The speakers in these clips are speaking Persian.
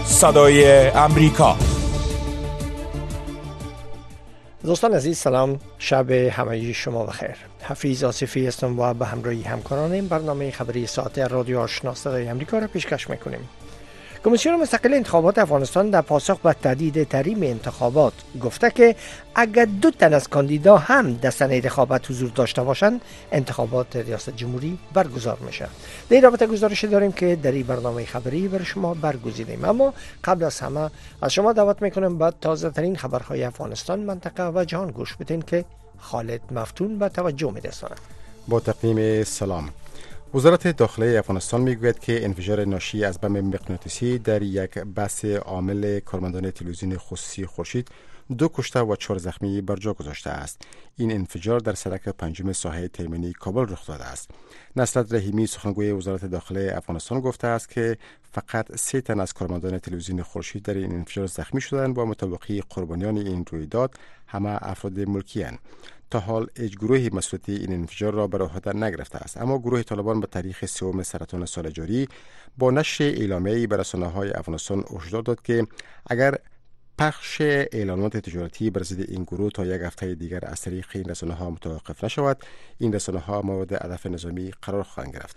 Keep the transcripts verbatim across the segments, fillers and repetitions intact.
صدای امریکا. دوستان عزیز سلام، شب همگی شما بخیر. حفیظ آصفی هستم و به همراهی همکارانم برنامه خبری ساعت رادیو آشنا صدای امریکا را پیشکش میکنیم. کمیسیون مستقل انتخابات افغانستان در پاسخ به تهدید تحریم انتخابات گفته که اگر دو تن از کاندیدا هم در سنه انتخابات حضور داشته باشند، انتخابات ریاست جمهوری برگزار میشه. در این رابطه گزارش داریم که در این برنامه خبری برای شما برگزیدیم، اما قبل از همه از شما دعوت میکنم به تازه ترین خبرهای افغانستان، منطقه و جهان گوش بدین که خالد مفتون به توجه میرساند. با تقدیم سلام. وزارت داخلی افغانستان میگوید که انفجار ناشی از بم مغناطیسی در یک بس عامل کارمندان تلویزیون خصوصی خورشید دو کشته و چهار زخمی بر جا گذاشته است. این انفجار در سرک پنجم ساحه تیمنی کابل رخ داده است. نصرت رحیمی سخنگوی وزارت داخلی افغانستان گفته است که فقط سه تن از کارمندان تلویزیون خورشید در این انفجار زخمی شدند و مطابق قربانیان این رویداد همه افراد ملکی اند. تا حال هیچ گروهی مسئولیت این انفجار را بر عهده نگرفته است، اما گروه طالبان به تاریخ سوم سرطان سال جاری با نشر اعلامیه‌ای بر رسانه‌های افغانستان هشدار داد که اگر پخش اعلانات تجارتی بر ضد این گروه تا یک هفته دیگر از طریق این رسانه‌ها متوقف نشود، این رسانه‌ها مورد هدف نظامی قرار خواهند گرفت.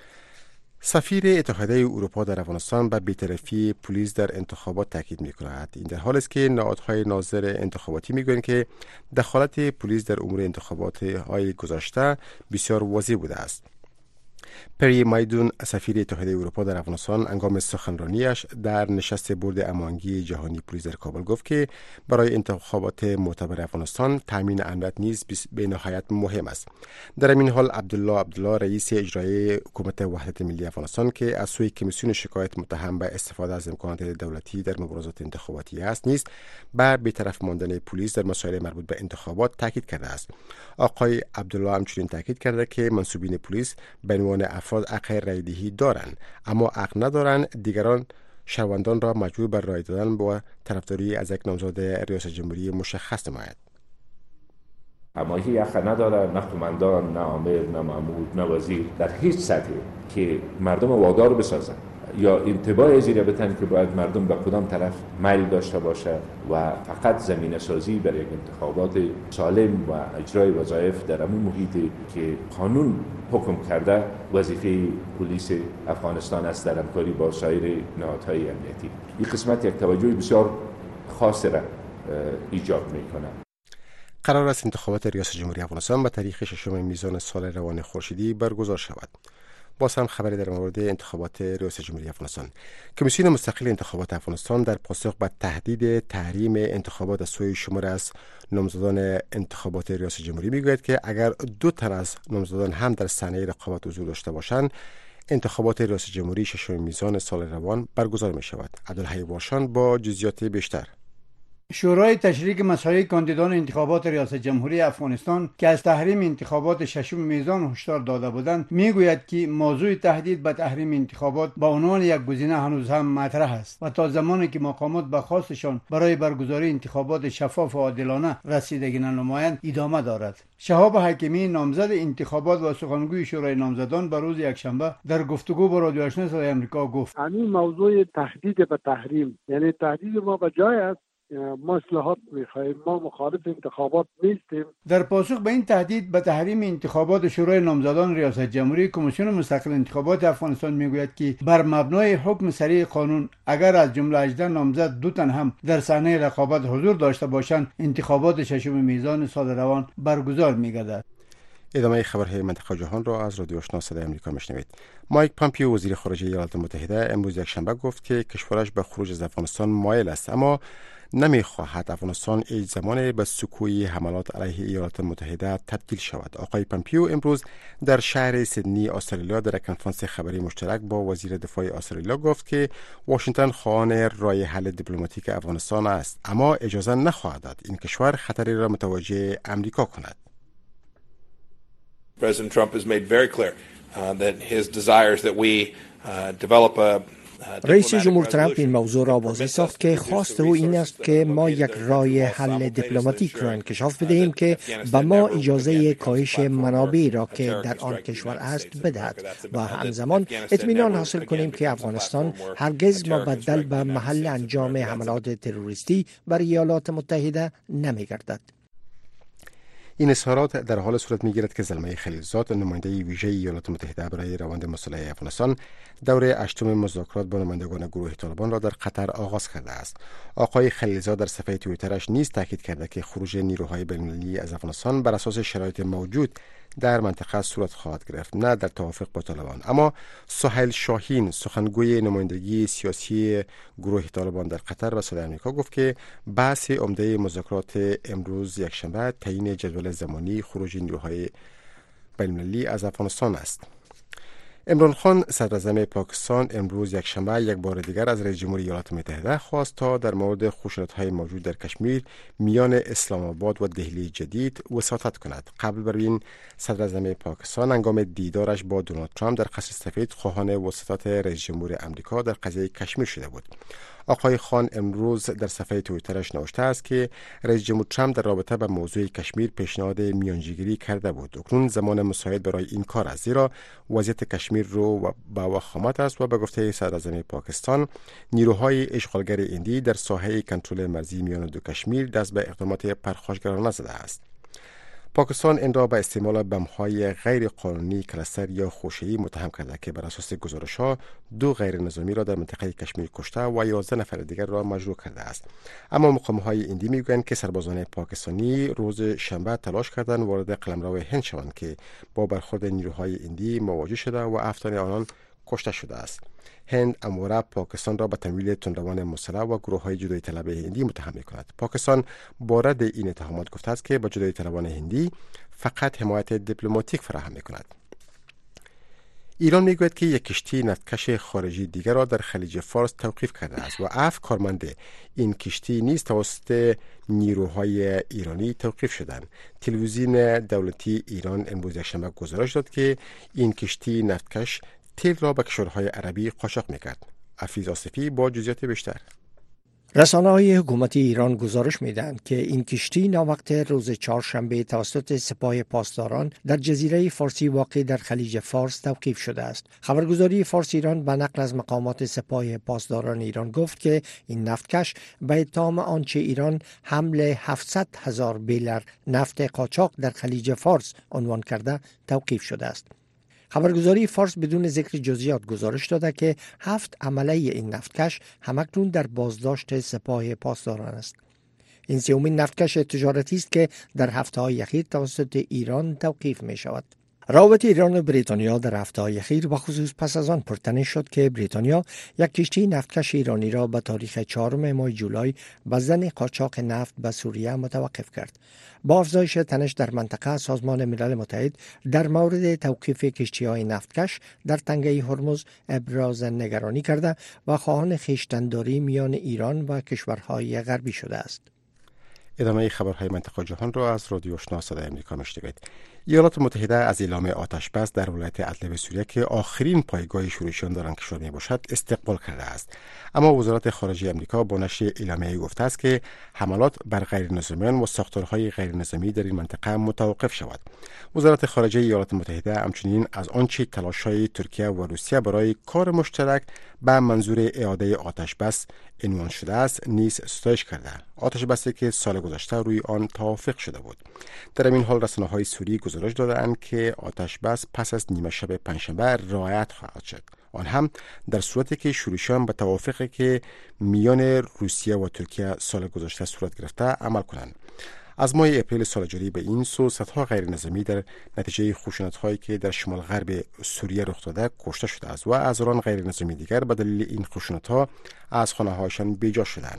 سفیر اتحادیه اروپا در افغانستان به بی‌طرفی پلیس در انتخابات تاکید می‌کند. این در حالی است که نهادهای ناظر انتخاباتی می‌گویند که دخالت پلیس در امور انتخابات‌های گذشته بسیار واضح بوده است. پری مایدون سفیر اتحادیه اروپا در افغانستان هنگام سخنرانیش در نشست بورد امانگی جهانی پلیس در کابل گفت که برای انتخابات معتبر افغانستان تامین امنیت نیز به نهایت مهم است. در این حال عبدالله عبدالله رئیس اجرایی حکومت وحدت ملی افغانستان که از سوی کمیسیون شکایت متهم به استفاده از امکانات دولتی در مبارزات انتخاباتی است نیز بر بی‌طرف ماندن پلیس در مسائل مربوط به انتخابات تاکید کرده است. آقای عبدالله همچنین تاکید کرده که منصوبین پلیس به عنوان افراد حق رای دهی دارند، اما حق ندارند دیگران شهروندان را مجبور بر رای دادن و طرفداری از یک نامزد ریاست جمهوری مشخص نماید. اما هیچ حق نداره نه قماندان، نه آمر، نه مأمور، نه وزیر در هیچ سطحی که مردم وادار بسازن یا انتباه زیر بتن که باید مردم به کدام طرف میل داشته باشه و فقط زمینه سازی برای یک انتخابات سالم و اجرای وظایف در همون محیطی که قانون حکم کرده وظیفه پلیس افغانستان است در همکاری با سایر نهادهای امنیتی. این قسمت یک توجه بسیار خاص را ایجاد میکنه. قرار است انتخابات ریاست جمهوری افغانستان به تاریخ ششم میزان سال روان خورشیدی برگزار شود. باز هم خبری در مورد انتخابات ریاست جمهوری افغانستان. کمیسیون مستقل انتخابات افغانستان در پاسخ به تهدید تحریم انتخابات از سوی شمار از نامزدان انتخابات ریاست جمهوری میگوید که اگر دو تن از نامزدان هم در صحنه رقابت حضور داشته باشند، انتخابات ریاست جمهوری ششم میزان سال روان برگزار می شود. عبدالحی واشان با جزئیات بیشتر. شورای تشریک مسائل کاندیدان انتخابات ریاست جمهوری افغانستان که از تحریم انتخابات ششم میزان هشدار داده بودند میگوید که موضوع تهدید به تحریم انتخابات با عنوان یک گزینه هنوز هم مطرح است و تا زمانی که مقامات به خواستشان برای برگزاری انتخابات شفاف و عادلانه رسیدگی ننمایند ادامه دارد. شهاب حکیمی نامزد انتخابات و سخنگوی شورای نامزدان به روز یکشنبه در گفتگو با رادیو آشنا صدای آمریکا گفت: همین موضوع تهدید به تحریم، یعنی تهدید ما به جای است، ما اصلاحات می‌خواهیم، ما مخالف انتخابات نیستیم. در پاسخ به این تهدید به تحریم انتخابات شورای نامزدان ریاست جمهوری، کمیسیون مستقل انتخابات افغانستان میگوید که بر مبنای حکم صریح قانون اگر از جمله هجده نامزد دو تن هم در صحنه رقابت حضور داشته باشند، انتخابات ششم میزان سال روان برگزار می‌گردد. ادامه خبرهای منطقه جهان را از رادیو آشنا صدای آمریکا میشنوید. مایک پامپیو وزیر خارجه ایالات متحده امروز یکشنبه گفت که کشورش به خروج از افغانستان مایل است، اما نمیخواهد افغانستان هیچ زمان به سکوی حملات علیه ایالات متحده تبدیل شود. آقای پامپیو امروز در شهر سیدنی استرالیا در کنفرانس خبری مشترک با وزیر دفاع استرالیا گفت که واشنگتن خواهان راه حل دیپلماتیک افغانستان است، اما اجازه نخواهد داد این کشور خطری را متوجه امریکا کند. President Trump has made very clear uh, that his desires that we uh, develop a رئیس جمهور ترامپ این موضوع را واضح ساخت که خواست او این است که ما یک راه حل دیپلماتیک را انکشاف بدهیم که به ما اجازه کاهش منابع را که در آن کشور است بدهد و همزمان اطمینان حاصل کنیم که افغانستان هرگز مبدل به محل انجام حملات تروریستی بر ایالات متحده نمی‌گردد. این اظهارات در حال صورت می‌گیرد که زلمه خلیلزاد، نماینده ویژه ایالات متحده برای روند مسئله افغانستان، دوره هشتم مذاکرات با نمایندگان گروه طالبان را در قطر آغاز کرده است. آقای خلیلزاد در صفحه توییترش نیز تاکید کرده که خروج نیروهای بین‌المللی از افغانستان بر اساس شرایط موجود در منطقه صورت خواهد گرفت، نه در توافق با طالبان. اما سهیل شاهین، سخنگوی نمایندگی سیاسی گروه طالبان در قطر و صدای آمریکا، گفت که بحث عمده مذاکرات امروز یکشنبه تعیین جدول زمانی خروج نیروهای بین‌المللی از افغانستان است. عمران خان، صدراعظم پاکستان، امروز یکشنبه یک بار دیگر از رئیس جمهور ایالات متحده خواست تا در مورد خشونت‌های موجود در کشمیر میان اسلام آباد و دهلی جدید وساطت کند. قبل بر این صدراعظم پاکستان هنگام دیدارش با دونالد ترامپ در قصر سفید خواهان وساطت رئیس جمهور آمریکا در قضیه کشمیر شده بود. آقای خان امروز در صفحه توییترش نوشته است که رئیس جمهور ترامپ در رابطه با موضوع کشمیر پیشنهاد میانجیگری کرده بود. اکنون زمان مساعد برای این کار است، زیرا وضعیت کشمیر رو به وخامت است و به گفته صدراعظم پاکستان نیروهای اشغالگر هندی در ساحه کنترل مرزی میان دو کشمیر دست به اقدامات پرخاشگرانه زده است. پاکستان این را به استعمال بمب‌های غیر قانونی کلستر یا خوشه‌ای متهم کرده که بر اساس گزارش‌ها دو غیر نظامی را در منطقه کشمیر کشته و یازده نفر دیگر را مجروح کرده است. اما مقام‌های هندی میگویند که سربازان پاکستانی روز شنبه تلاش کردند وارد قلمرو هند شوند که با برخورد نیروهای هندی مواجه شده و هفت تن آنان کشته شده است. هند امروزه پاکستان را به تمویل تندروان مسلح و گروه‌های جدایی طلب هندی متهم می‌کند. پاکستان با رد این اتهامات گفته است که با جدایی طلبان هندی فقط حمایت دیپلماتیک فراهم می‌کند. ایران میگوید که یک کشتی نفتکش خارجی دیگر را در خلیج فارس توقیف کرده است و هفت کارمند این کشتی نیز توسط نیروهای ایرانی توقیف شدند. تلویزیون دولتی ایران امروز یکشنبه گزارش داد که این کشتی نفتکش تیل را به کشورهای عربی قاچاق میکرد. حفیظ آصفی با جزئیات بیشتر. رسانه‌های حکومتی ایران گزارش می‌دهند که این کشتی ناوقت روز چهارشنبه توسط سپاه پاسداران در جزیره فارسی واقع در خلیج فارس توقیف شده است. خبرگزاری فارس ایران به نقل از مقامات سپاه پاسداران ایران گفت که این نفتکش به اتهام آنچه ایران حمل هفتصد هزار بیلر نفت قاچاق در خلیج فارس عنوان کرده توقیف شده است. خبرگزاری فارس بدون ذکر جزئیات گزارش داده که هفت عمله این نفتکش همکنون در بازداشت سپاه پاسداران است. این سومین نفتکش تجارتی است که در هفته‌های اخیر توسط ایران توقیف می شود. روابط ایران و بریتانیا در هفته‌های اخیر و خصوص پس از آن پرتنش شد که بریتانیا یک کشتی نفتکش ایرانی را به تاریخ چهارم ماه جولای به زن قاچاق نفت به سوریه متوقف کرد. با افزایش تنش در منطقه، سازمان ملل متحد در مورد توقیف کشتی‌های نفتکش در تنگه هرمز ابراز نگرانی کرده و خواهان خویشتن‌داری میان ایران و کشورهای غربی شده است. ادامه خبرهای منطقه جهان را از رادیو آشنا صدای آمریکا میشنوید. ایالات متحده از اعلام آتش بس در ولایت ادلب سوریه که آخرین پایگاه شورشیان در آن کشور میباشد استقبال کرده است. اما وزارت خارجه آمریکا با نشر اعلامیه‌ای گفته است که حملات بر غیر نظامیان و ساختارهای غیر نظامی در این منطقه متوقف شود. وزارت خارجه ایالات متحده همچنین از آنچه تلاش‌های ترکیه و روسیه برای کار مشترک به منظور اعاده آتش بس عنوان شده است نیز ستایش کرده. آتش بسی که سال گذشته روی آن توافق شده بود. در این حال رسانه‌های سوری گزارش دادند که آتش بس پس از نیمه شب پنجشنبه رعایت خواهد شد، آن هم در صورتی که شورشیان به توافقی که میان روسیه و ترکیه سال گذشته صورت گرفته عمل کنند. از ماه اپریل سال جاری به این سو صدها غیر نظامی در نتیجه خشونت‌هایی که در شمال غرب سوریه رخ داده کشته شده است و هزاران غیر نظامی دیگر به دلیل این خشونت‌ها از خانه‌هایشان بیجا شدند.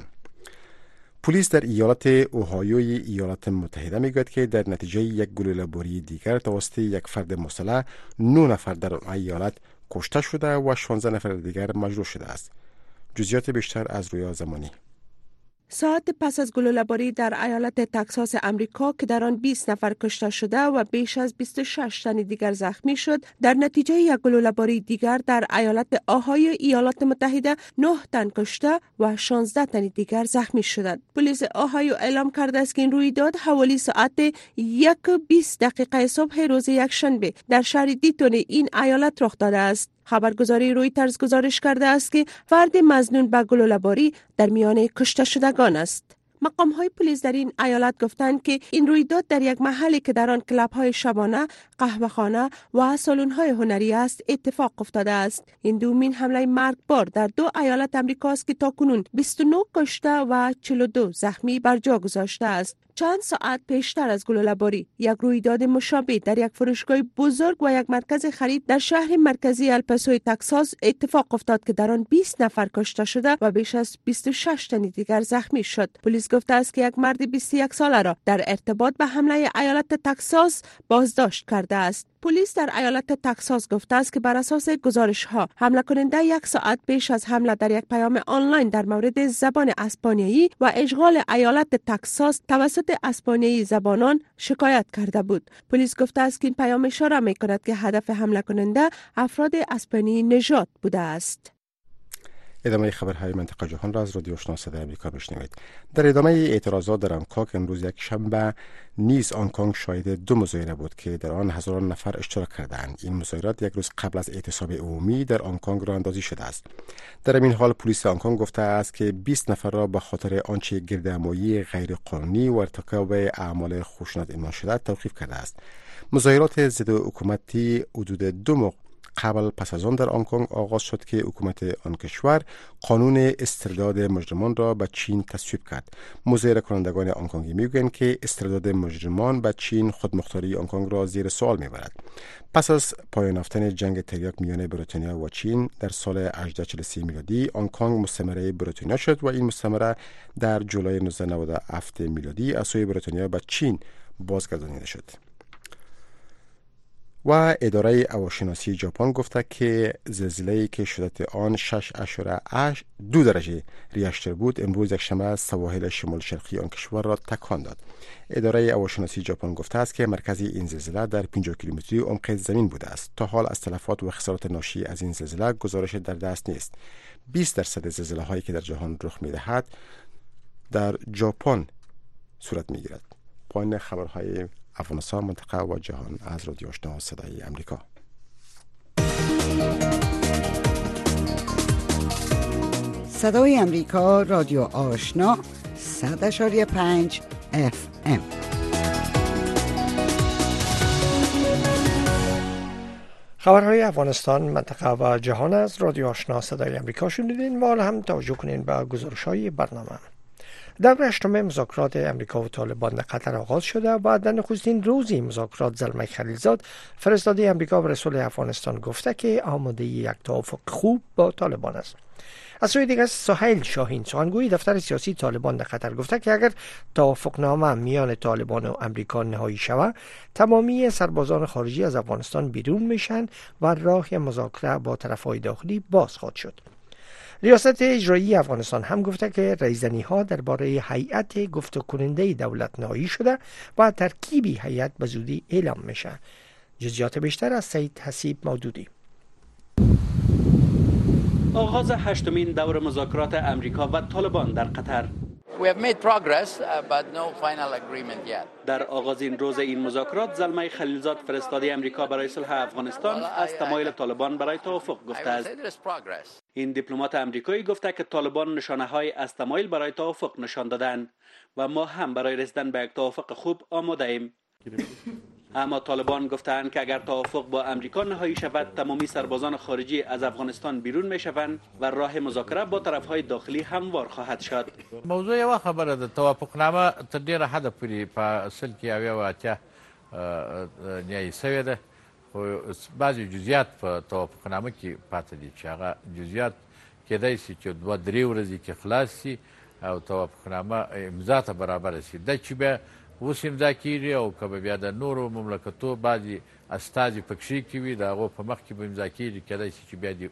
پلیس در ایالت اوهایوی ایالات متحده میگوید که در نتیجه یک گلوله‌باری دیگر توسط یک فرد مسلح نه نفر در آن ایالت کشته شده و شانزده نفر دیگر مجروح شده است. جزئیات بیشتر از رویا زمانی. ساعت پس از گلوله‌باری در ایالت تگزاس امریکا که در آن بیست نفر کشته شده و بیش از بیست و شش تن دیگر زخمی شد، در نتیجه یک گلوله‌باری دیگر در ایالت آهایو ایالات متحده نه تن کشته و شانزده تن دیگر زخمی شدند. پلیس آهایو اعلام کرده است که این رویداد حوالی ساعت یک و بیست دقیقه صبح روز یکشنبه در شهر دیتون این ایالت رخ داده است. خبرگزاری رویترز گزارش کرده است که فرد مظنون به گلوله‌باری در میان کشته شدگان است. مقام های پلیس در این ایالت گفتند که این رویداد در یک محلی که در آن کلاب های شبانه، قهوه‌خانه و سالن های هنری است اتفاق افتاده است. این دومین حمله مرگبار در دو ایالت امریکا است که تاکنون بیست و نه کشته و چهل و دو زخمی بر جا گذاشته است. چند ساعت پیشتر از گلوله‌باری یک رویداد مشابه در یک فروشگاه بزرگ و یک مرکز خرید در شهر مرکزی الپاسو تگزاس اتفاق افتاد که در آن بیست نفر کشته شده و بیش از بیست و شش تن دیگر زخمی شد. پلیس گفته است که یک مرد بیست و یک ساله را در ارتباط به حمله ایالت تگزاس بازداشت کرده است. پلیس در ایالت تگزاس گفته است که بر اساس گزارش ها حمله کننده یک ساعت پیش از حمله در یک پیام آنلاین در مورد زبان اسپانیایی و اشغال ایالت تگزاس توسط اسپانیایی زبانان شکایت کرده بود. پلیس گفته است که این پیام اشاره می‌کند که هدف حمله کننده افراد اسپانیایی نژاد بوده است. ادامه خبرهای منطقه جهان را از رادیو آشنا صدای آمریکا بشنوید. در ادامه اعتراضات در آنکانگ امروز یک شنبه نیز آنکانگ شاهد دو مظاهره بود که در آن هزاران نفر اشتراک کردند. این مظاهرات یک روز قبل از اعتصاب عمومی در آنکانگ راه اندازی شده است. در این حال پلیس آنکانگ گفته است که بیست نفر را به خاطر آنچه گردهمایی غیر قانونی و ارتکاب اعمال خشونت عنوان شده توقیف کرده است. مظاهرات ضد حکومتی حدود دو ماه قبل پس از آن در آنکانگ آغاز شد که حکومت آن کشور قانون استرداد مجرمان را به چین تصویب کرد. مظاهره کنندگان آنکانگی میگویند که استرداد مجرمان به چین خودمختاری آنکانگ را زیر سوال میبرد. پس از پایان یافتن جنگ تریاک میان بریتانیا و چین در سال هجده چهل و سه میلادی آنکانگ مستعمره بریتانیا شد و این مستعمره در جولای نوزده نود و هفت میلادی از سوی بریتانیا به چین بازگردانیده شد. و اداره هواشناسی ژاپن گفته که زلزله‌ای که شدت آن شش اشاره دو درجه ریشتر بود امروز یکشنبه سواحل شمال شرقی آن کشور را تکان داد. اداره هواشناسی ژاپن گفته است که مرکز این زلزله در پنجاه کیلومتری عمق زمین بوده است. تا حال از تلفات و خسارات ناشی از این زلزله گزارش در دست نیست. بیست درصد زلزله هایی که در جهان رخ می‌دهد در ژاپن صورت می‌گیرد. پایان خبرهای افغانستان، منطقه و جهان از رادیو آشنا صدای امریکا. صدای امریکا، رادیو آشنا، صد اشاری پنج اف ام. خبرهای افغانستان، منطقه و جهان از رادیو آشنا صدای امریکا شنیدین و حالا هم توجه کنین به گزارش‌های برنامه. دور هشتم مذاکرات امریکا و طالبان در قطر آغاز شده و در نخستین روزی مذاکرات زلمه خلیلزاد فرستاده امریکا و رسول افغانستان گفته که آماده یک توافق خوب با طالبان است. از سوی دیگر سهیل شاهین سخنگوی دفتر سیاسی طالبان در قطر گفته که اگر توافقنامه میان طالبان و امریکا نهایی شود تمامی سربازان خارجی از افغانستان بیرون میشن و راه مذاکره با طرفهای داخلی باز خواهد شد. ریاست اجرایی افغانستان هم گفته که رایزنی ها درباره هیئت گفتگو کننده دولت نهایی شده و ترکیبی هیئت به زودی اعلام میشه. جزئیات بیشتر از سید حسیب مودودی. آغاز هشتمین دور مذاکرات امریکا و طالبان در قطر. We have made progress, uh, but no final agreement yet. در آغازین روز این مذاکرات زلمه خلیلزاد فرستاده امریکا برای صلح افغانستان از تمایل طالبان برای توافق گفته است. این دیپلمات امریکایی گفته که طالبان نشانه‌های از تمایل برای توافق نشان دادند و ما هم برای رسیدن به یک توافق خوب آماده ایم. اما طالبان گفتند که اگر توافق با امریکا نهایی شود تمامی سربازان خارجی از افغانستان بیرون میشوند و راه مذاکره با طرفهای داخلی هموار خواهد شد. موضوع یو خبره ده توافقنامه تر ډیره حد پورې په سل کې اویا و اتیا نیایي سوې ده خو بعضې جزئیات په توافقنامه کې پاتې دي چې هغه جزئیات کېدای شي چې دوه درې ورځې کې خلاص شي او توافقنامه امضا ته برابره شي. دا چې بیا اوس امضا کېږي او که به بیا د نورو مملکتو بعضې استازي پکښې کې وي د هغو په مخ کې به امضا کېږي کېدای شي چې بیا د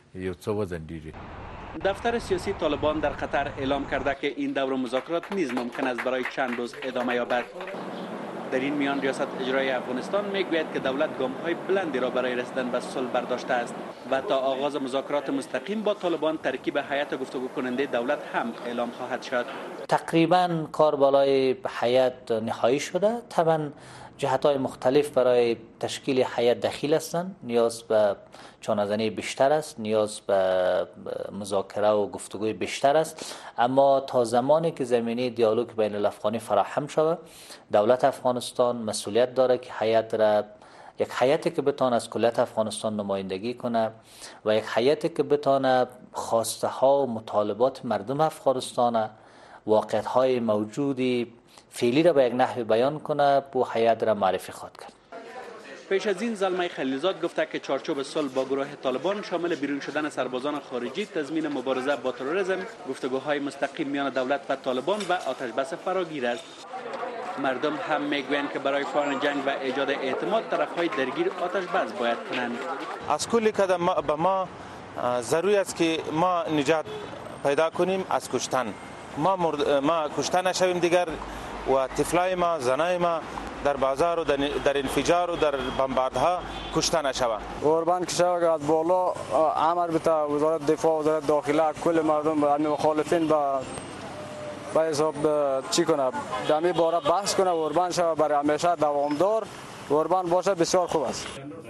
یو څه وزندیږي. دفتر سیاسی طالبان در قطر اعلام کرده که این دور مذاکرات نیز ممکن است برای چند روز ادامه یابد. در این میان ریاست اجرایی افغانستان میگوید که دولت گام‌های بلندی را برای رسیدن به صلح برداشته است و تا آغاز مذاکرات مستقیم با طالبان ترکیب هیئت گفتگو کننده دولت هم اعلام خواهد شد. تقریبا کار بالای هیئت نهایی شده. طبعا جهت‌های مختلف برای تشکیل هیئت دخیل هستند. نیاز به چانه‌زنی بیشتر است، نیاز به مذاکره و گفتگوی بیشتر است، اما تا زمانی که زمینه دیالوگ بین الافغانی فراهم شود، دولت افغانستان مسئولیت داره که هیئت را یک هیئتی که بتونه از کلیت افغانستان نمایندگی کنه و یک هیئتی که بتونه خواسته ها و مطالبات مردم افغانستان، واقعیت های موجودی فعلی را به یک نحو بیان کنه، بو هیئت را معرفی خواهد کرد. پیش از این زلمه خلیلزاد گفته که چارچوب صلح با گروه طالبان شامل بیرون شدن سربازان خارجی، تضمین مبارزه با تروریسم، گفتگوهای مستقیم میان دولت و طالبان و آتش بس فراگیر است. مردم هم میگویند که برای پایان جنگ و ایجاد اعتماد طرفهای درگیر آتش بس باید کنند. از کل قدم به ما ضروری است که ما نجات پیدا کنیم از کشتن. ما مرد... ما کشته نشویم دیگر و طفلای ما، زنای ما در بازار و در انفجار و در بمباردها کشته نشوند. قربان که شود از بالا امر بده وزارت دفاع، وزارت داخله، کل مردم به مخالفین با با حساب چی کنه، دمی باره بحث کنه، قربان شود برای همیشه دوامدار قربان باشه، بسیار خوب است.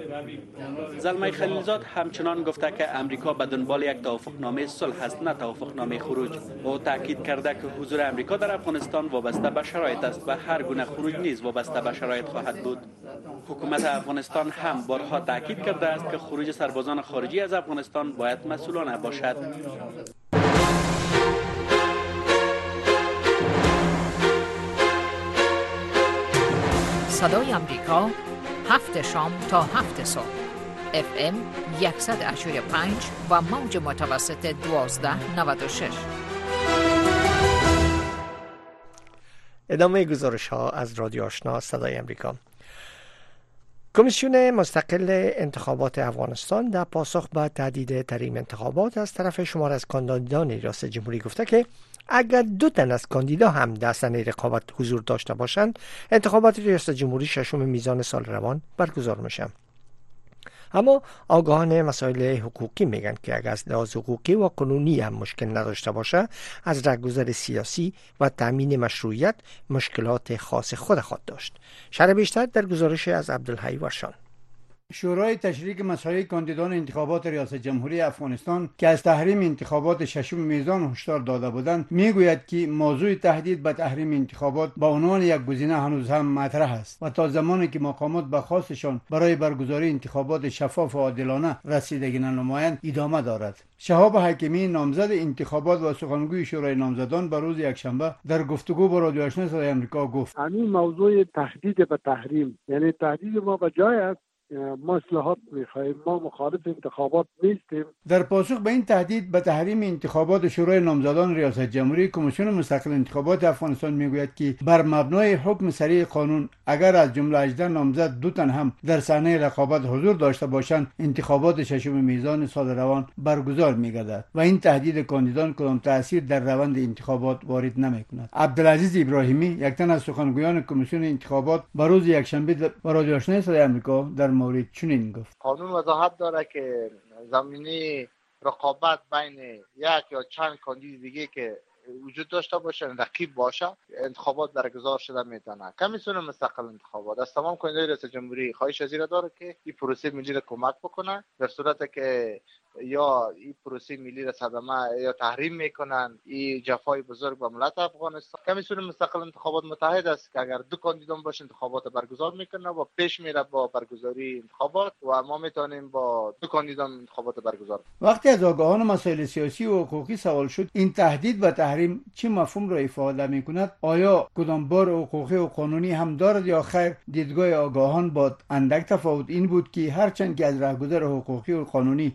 زلمه خلیلزاد همچنان گفته که امریکا به دنبال یک توافقنامه صلح است، نه توافقنامه خروج. او تاکید کرده که حضور امریکا در افغانستان وابسته به شرایط است و هر گونه خروج نیز وابسته به شرایط خواهد بود. حکومت افغانستان هم بارها تاکید کرده است که خروج سربازان خارجی از افغانستان باید مسئولانه باشد. صدای امریکا، هفت شام تا هفت صبح، اف ام صد و اشتاد و پنج و موج متوسط دوازده نود و شش. ادامه گزارش ها از رادیو آشنا صدای امریکا. کمیسیون مستقل انتخابات افغانستان در پاسخ به تهدید تحریم انتخابات از طرف شمار از کاندیدان ریاست جمهوری گفته که اگر دو تن از کاندیدا هم در صحنه رقابت حضور داشته باشند، انتخابات ریاست جمهوری ششم میزان سال روان برگزار میشه. اما آگاهان مسائل حقوقی میگن که اگر از لحاظ حقوقی و قانونی هم مشکل نداشته باشه، از رهگذر سیاسی و تامین مشروعیت مشکلات خاص خود خود داشت. شرح بیشتر در گزارش از عبدالحی ورشان. شورای تشریک مسائل کاندیدان انتخابات ریاست جمهوری افغانستان که از تحریم انتخابات ششم میزان هشدار داده بودند، میگوید که موضوع تهدید به تحریم انتخابات با عنوان یک گزینه هنوز هم مطرح است و تا زمانی که مقامات به خواستشان برای برگزاری انتخابات شفاف و عادلانه رسیدگی ننمایند ادامه دارد. شهاب حکیمی، نامزد انتخابات و سخنگوی شورای نامزدان، به روز یکشنبه در گفتگو با رادیو آشنا صدای آمریکا گفت: همین موضوع تهدید به تحریم، یعنی تهدید ما به جای است، ما اصلاحات می‌خواهیم، ما مخالف انتخابات نیستیم. در پاسخ به این تهدید به تحریم انتخابات شورای نامزدان ریاست جمهوری، کمیسیون مستقل انتخابات افغانستان میگوید که بر مبنای حکم صریح قانون اگر از جمله هجده نامزد دو تن هم در صحنه رقابت حضور داشته باشند، انتخابات ششم میزان سال روان برگزار می‌گردد و این تهدید کاندیدان کدام تأثیر در روند انتخابات وارد نمی‌کند. عبدالعزیز ابراهیمی، یک تن از سخنگویان کمیسیون انتخابات، به روز یکشنبه با رادیو آشنا صدای آمریکا در مورد چنین گفت: قانون وضاحت داره که زمینه رقابت بین یک یا چند کاندید دیگه که وجود داشته باشه، رقیب باشه، انتخابات برگزار شده میتونه. کمیسیون مستقل انتخابات از تمام کاندیدای ریاست جمهوری خواهش از این داره که این پروسه ملی را کمک بکنه، در صورتی که یا این پروسه ملی را صدمه یا تحریم میکنن، این جفای بزرگ به ملت افغانستان. کمیسیون مستقل انتخابات متحد است که اگر دو کاندیدان باشه انتخابات برگزار میکنه و پیش میره با برگزاری انتخابات و ما میتونیم با دو کاندیدان انتخابات برگزار. وقتی از آگاهان مسائل سیاسی و حقوقی سوال شد این تهدید و تحریم چه مفهوم را افاده میکند، آیا کدام بار حقوقی و قانونی هم دارد یا خیر، دیدگاه آگاهان با اندک تفاوت این بود که هرچند که از راهگذر حقوقی و قانونی کدام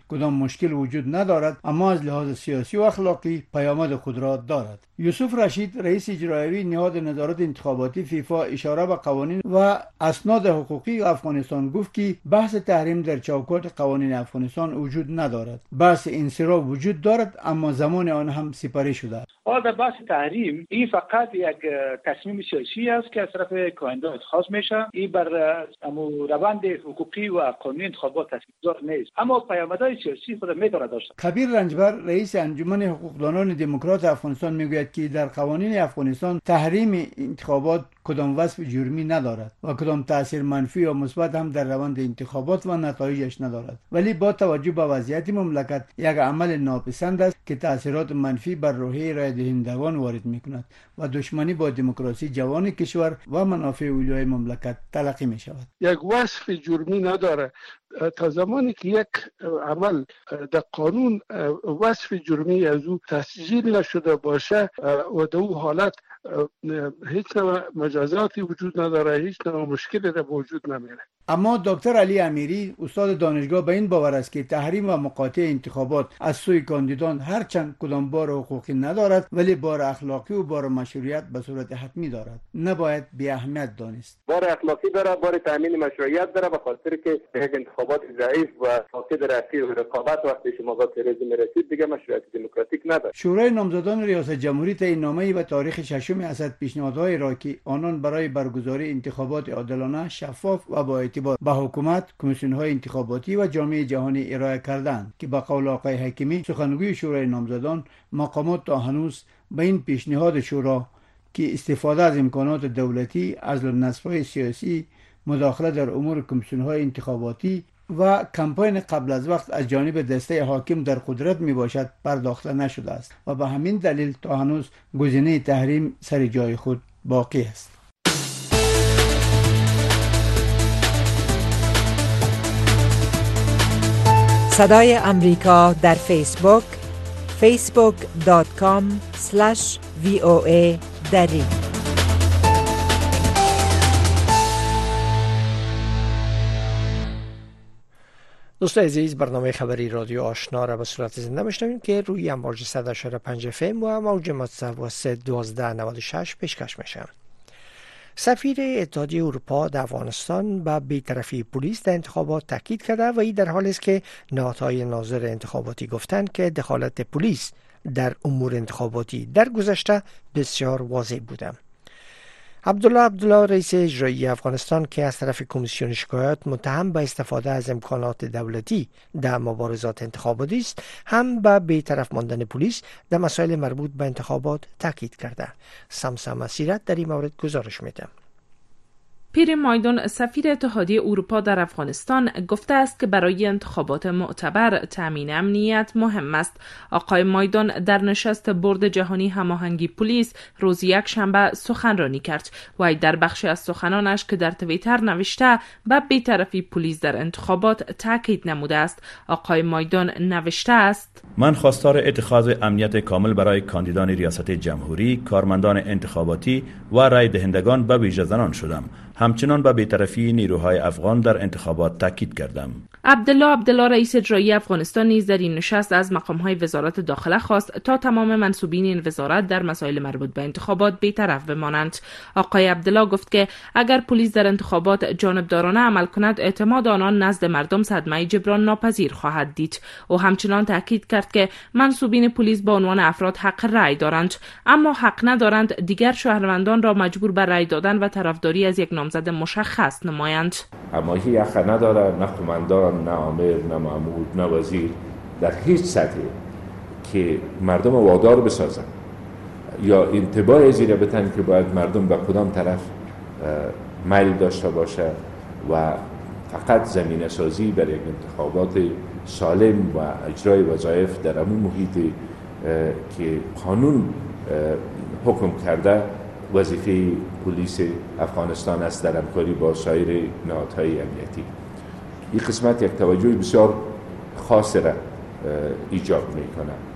مشکل وجود ندارد، اما از لحاظ سیاسی و اخلاقی پیامد خود را دارد. یوسف رشید رئیس اجرایی نهاد نظارت انتخاباتی فیفا اشاره به قوانین و اسناد حقوقی افغانستان گفت که بحث تحریم در چوکات قوانین افغانستان وجود ندارد. بحث انصراف وجود دارد، اما زمان آن هم سپری شده است. در بحث تحریم این فقط یک تصمیم سیاسی است که از طرف کاندیدا اتخاذ میشه. این بر روند حقوقی و قانونی انتخابات تاثیرگذار نیست، اما پیامدهای سیاسی خود میتونه داشته. کبیر رنجبر رئیس انجمن حقوقدانان دموکرات افغانستان میگوید که در قوانین افغانستان تحریم انتخابات کدام وصف جرمی ندارد و کدام تاثیر منفی یا مثبت هم در روند انتخابات و نتایجش ندارد، ولی با توجه به وضعیت مملکت یک عمل ناپسند است که تاثیرات منفی بر روحیه رای دهندگان وارد میکند و دشمنی با دموکراسی جوان کشور و منافع اولیای مملکت تلقی می شود. یک وصف جرمی نداره. تا زمانی که یک عمل در قانون وصف جرمی از او تسجیل نشده باشه و در او حالت هیچ نوع مجازاتی وجود نداره، هیچ نوع مشکلی در وجود نمیره. اما دکتر علی امیری استاد دانشگاه به این باور است که تحریم و مقاطعه انتخابات از سوی کاندیدان هرچند کدام بار حقوقی ندارد، ولی بار اخلاقی و بار مشروعیت به صورت حتمی دارد، نباید بی اهمیت دانست. بار اخلاقی داره، بار تامین مشروعیت داره، به خاطر که یک انتخابات ضعیف و فاقد رفیع و رقابت وقتی شما با تروریسم رسید دیگه مشروعیت دموکراتیک نداره. شورای نامزدان ریاست جمهوری طی نامه‌ای به تاریخ ششم اسد پیشنهادهای را که آنان برای برگزاری انتخابات عادلانه، شفاف و با اعتبار به حکومت، کمیسیون‌های انتخاباتی و جامعه جهانی ارائه کردند که با قول آقای حکیمی سخنگوی شورای نامزدان، مقامات تا هنوز به این پیشنهاد شورا که استفاده از امکانات دولتی، عزل نصب‌های سیاسی، مداخله در امور کمیسیون‌های انتخاباتی و کمپاین قبل از وقت از جانب دسته حاکم در قدرت می باشد پرداخته نشده است و به همین دلیل تا هنوز گزینه تحریم سر جای خود باقی است. صدای امریکا در فیسبوک فیسبوک دات کام اسلش وی او ای دری. دوستان عزیز، برنامه خبری رادیو آشنا را به صورت زنده میشنوید که روی امواج صد و چهار و پنج اف ام و موج متوسط دوازده نود و شش پیشکش میشه. سفیر اتحادیه اروپا در افغانستان به بی‌طرفی پلیس در انتخابات تاکید کرده و این در حالی است که نهادهای ناظر انتخاباتی گفتند که دخالت پلیس در امور انتخاباتی در گذشته بسیار واضح بوده. عبدالله عبدالله رئیس اجرایی افغانستان که از طرف کمیسیون شکایات متهم به استفاده از امکانات دولتی در مبارزات انتخاباتی است، هم به بی‌طرف ماندن پلیس در مسائل مربوط به انتخابات تاکید کرده. سمسم مسیرت در این مورد گزارش میده. پیر مایدان سفیر اتحادیه اروپا در افغانستان گفته است که برای انتخابات معتبر تامین امنیت مهم است. آقای مایدان در نشست بورد جهانی هماهنگی پلیس روز یک شنبه سخنرانی کرد و در بخشی از سخنانش که در توییتر نوشته به بی‌طرفی پلیس در انتخابات تاکید نموده است. آقای مایدان نوشته است: من خواستار اتخاذ امنیت کامل برای کاندیدان ریاست جمهوری، کارمندان انتخاباتی و رای دهندگان به ویژه زنان شدم. همچنان به بی‌طرفی نیروهای افغان در انتخابات تاکید کردم. عبدالله عبدالله رئیس اجرایی افغانستان نیز در این نشست از مقام‌های وزارت داخله خواست تا تمام منصوبین این وزارت در مسائل مربوط به انتخابات بی‌طرف بمانند. آقای عبدالله گفت که اگر پلیس در انتخابات جانبدارانه عمل کند، اعتماد آنان نزد مردم صدمه جبران ناپذیر خواهد دید. او همچنان تاکید کرد که منصوبین پلیس به عنوان افراد حق رأی دارند، اما حق ندارند دیگر شهروندان را مجبور به رأی دادن و طرفداری از یک نامزد مشخص نمایند. اما هیچ حق نداره، نه قماندان، نه آمر، نه مأمور، نه وزیر در هیچ سطحی که مردم وادار بسازن یا انتباه زیر بتن که باید مردم به کدام طرف میل داشته باشه و فقط زمینه سازی برای یک انتخابات سالم و اجرای وظایف در همون محیطی که قانون حکم کرده وظیفه پلیس افغانستان است در همکاری با سایر نهادهای امنیتی. این قسمت یک توجه بسیار خاص را ایجاب میکنه.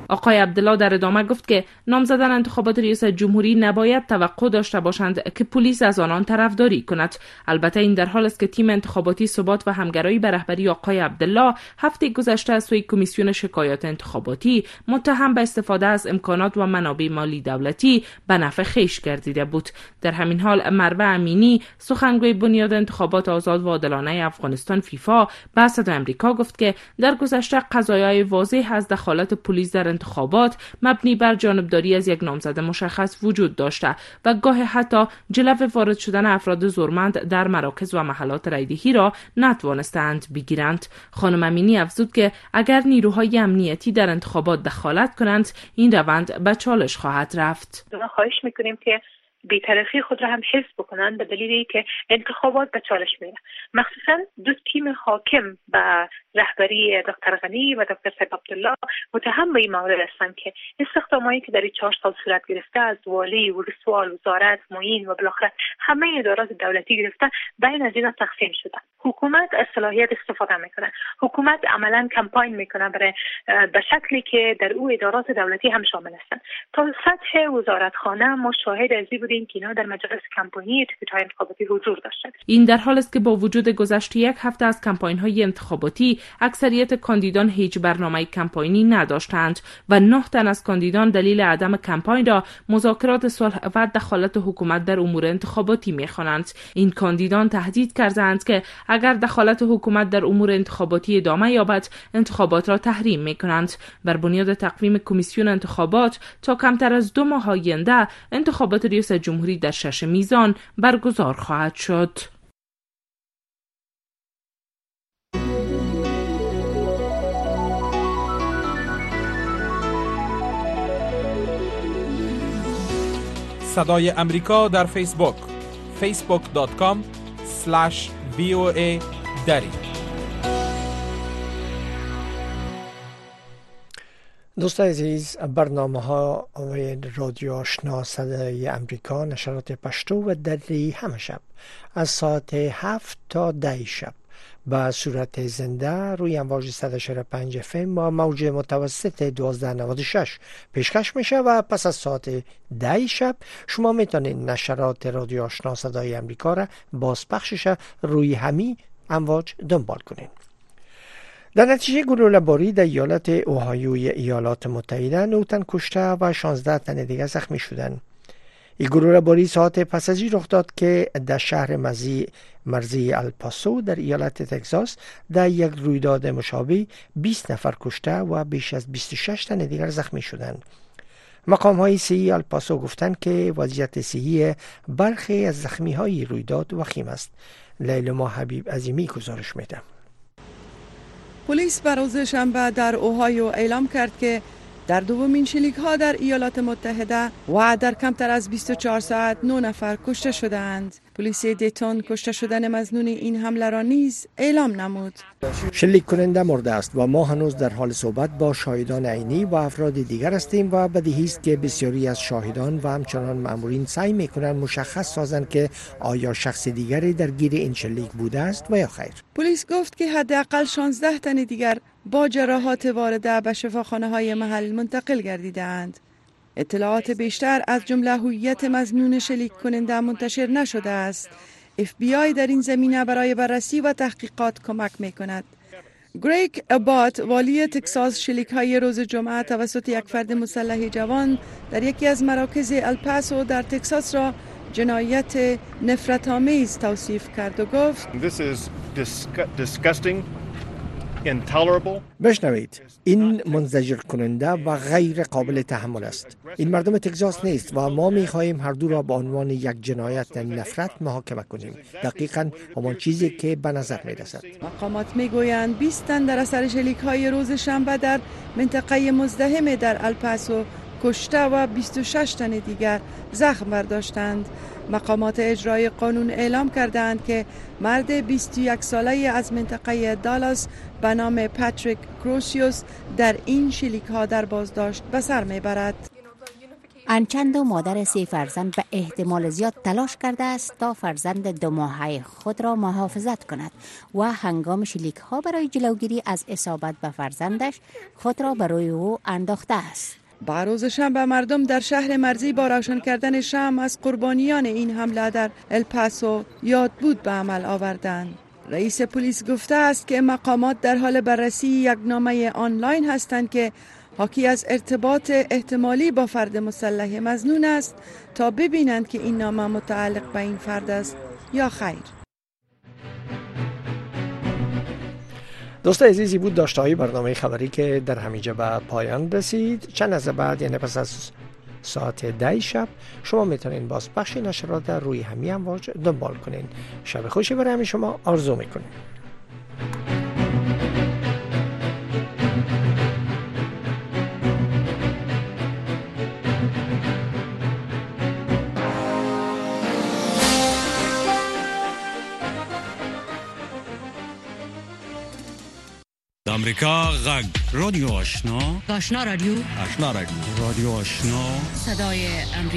آقای عبدالله در ادامه گفت که نامزدان انتخابات ریاست جمهوری نباید توقع داشته باشند که پلیس از آنان طرفداری کند. البته این در حال است که تیم انتخاباتی ثبات و همگرایی به رهبری آقای عبدالله هفته گذشته از سوی کمیسیون شکایات انتخاباتی متهم به استفاده از امکانات و منابع مالی دولتی به نفع خویش گردیده بود. در همین حال مروه امینی سخنگوی بنیاد انتخابات آزاد و عادلانه افغانستان فیفا به صدای آمریکا گفت که در گذشته قضایای واضح از دخالت پلیس در انتخابات مبنی بر جانبداری از یک نامزد مشخص وجود داشته و گاهی حتی جلو وارد شدن افراد زورمند در مراکز و محلات رایدهی را نتوانستند بگیرند. خانم امینی افزود که اگر نیروهای امنیتی در انتخابات دخالت کنند این روند به چالش خواهد رفت. خواهش میکنیم که بی‌طرفی خود را هم حفظ بکنن به دلیلی که انتخابات به چالش میره. مخصوصا دو تیم حاکم به رهبری دکتر غنی و دکتر سید عبدالله متهم به این مورد هستند که استخدامایی که در این چهار سال صورت گرفته از والی، ولسوال، وزارت، معین و بالاخره همه ادارات دولتی گرفته بین از اینا تقسیم شده. حکومت از صلاحیت استفاده میکنه. حکومت عملا کمپاین میکنه برای به شکلی که در او ادارات دولتی هم شامل هستند. تا سطح وزارتخانه ما شاهد از این بودیم که اینا در مجالس کمپانی تیکت‌های انتخاباتی حضور داشتند. این در حال است که با وجود گذشت یک هفته از کمپاین‌های انتخاباتی اکثریت کاندیدان هیچ برنامه کمپاینی نداشتند و نه تن از کاندیدان دلیل عدم کمپاین را مذاکرات صلح و دخالت حکومت در امور انتخاباتی می‌خوانند. این کاندیدان تهدید کردند که اگر دخالت حکومت در امور انتخاباتی ادامه یابد انتخابات را تحریم می‌کنند. بر بنیاد تقویم کمیسیون انتخابات تا کمتر از دو ماه آینده انتخابات ریاست جمهوری در شش میزان برگزار خواهد شد. صدای امریکا در فیسبوک فیسبوک دات کام اسلش وی او ای دری. دوستان عزیز، برنامه ها رادیو آشنا صدای امریکا نشرات پشتو و دری همه شب از ساعت هفت تا ده شب به صورت زنده روی امواج صد و چهل و پنج اف ام با موج متوسط دوازده نود و شش پیشکش میشه و پس از ساعت ده شب شما میتونید نشرات رادیو آشنا صدای امریکا را بازپخشش روی همین امواج دنبال کنید. در نتیجه گلوله‌باری در ایالت اوهایوی ایالات متحده نه تن کشته و شانزده تن دیگر زخمی شدند. این گلوله‌باری ساعت پس از این رخ داد که در شهر مرزی مرزی الپاسو در ایالت تگزاس در یک رویداد مشابه بیست نفر کشته و بیش از بیست و شش تن دیگر زخمی شدند. مقام‌های صحی الپاسو گفتند که وضعیت صحی برخی از زخمی‌های رویداد وخیم است. لیلما حبیب عظیمی گزارش می‌دهد. پلیس بر روز شنبه در اوهایو اعلام کرد که در دومین شلیک ها در ایالات متحده و در کمتر از بیست و چهار ساعت نه نفر کشته شدند. پلیس دیتون کشته شدن مظنون این حمله را نیز اعلام نمود. شلیک کننده مرده است و ما هنوز در حال صحبت با شاهدان عینی و افراد دیگر هستیم و بدیهی است که بسیاری از شاهدان و همچنان مأمورین سعی میکنند مشخص سازند که آیا شخص دیگری درگیر این شلیک بوده است و یا خیر. پلیس گفت که حداقل شانزده تن دیگر با جراحات وارده به شفاخانه های محل منتقل گردیدند. اطلاعات بیشتر از جمله هویت مظنون شلیک کننده منتشر نشده است. اف بی آی در این زمینه برای بررسی و تحقیقات کمک می کند. گریگ ابات، والی تکساس، شلیک های روز جمعه توسط یک فرد مسلح جوان در یکی از مراکز الپاسو در تکساس را جنایت نفرت آمیز توصیف کرد و گفت This is disgusting. بشنوید، این منزجر کننده و غیر قابل تحمل است. این مردم تگزاس نیست و ما می خواهیم هر دو را به عنوان یک جنایت نفرت محاکمه کنیم. دقیقاً همان چیزی که به نظر می رسد. مقامات می گویند بیست تن در اثر شلیک های روز شنبه در منطقه مزدحم در الپاسو کشته و بیست و شش تن دیگر زخم برداشتند. مقامات اجرای قانون اعلام کردند که مرد بیست و یک ساله از منطقه دالاس به نام پاتریک کروسیوس در این شلیک ها در بازداشت به سر میبرد. انچند و مادر سه فرزند به احتمال زیاد تلاش کرده است تا فرزند دو ماهه خود را محافظت کند و هنگام شلیک ها برای جلوگیری از اصابت به فرزندش خود را به روی او انداخته است. با روز شنبه مردم در شهر مرزی با روشن کردن شمع از قربانیان این حمله در الپاسو یاد بود به عمل آوردند. رئیس پلیس گفته است که مقامات در حال بررسی یک نامه آنلاین هستند که حاکی از ارتباط احتمالی با فرد مسلح مظنون است تا ببینند که این نامه متعلق به این فرد است یا خیر. دوست عزیزی بود داشته‌های برنامه خبری که در همینجا به پایان رسید. چند از بعد یعنی پس از ساعت ده شب شما میتونین باز بخش نشرات در روی همین امواج دنبال کنین. شب خوشی برای همه شما آرزو میکنیم. امریکا غږ رادیو آشنا آشنا رادیو آشنا رادیو رادیو آشنا صدای امریکا